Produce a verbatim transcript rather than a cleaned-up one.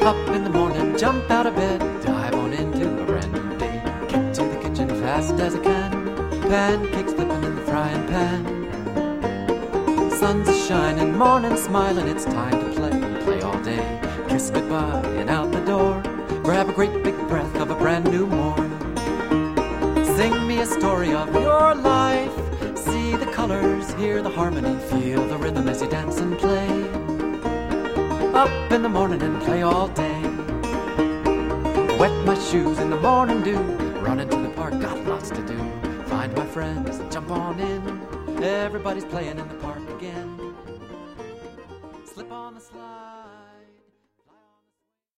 Up in the morning, jump out of bed, dive on into a brand new day. Get to the kitchen fast as I can, pancakes flipping in the frying pan. Sun's a-shining, morning smiling, it's time to play, play all day. Kiss goodbye and out the door, grab a great big breath of a brand new morn. Sing me a story of your life, see the colors, hear the harmony, feel the rhythm as you dance and play. Up in the morning and play all day. Wet my shoes in the morning dew, run into the park, got lots to do. Find my friends, jump on in, everybody's playing in the park again. Slip on the slide.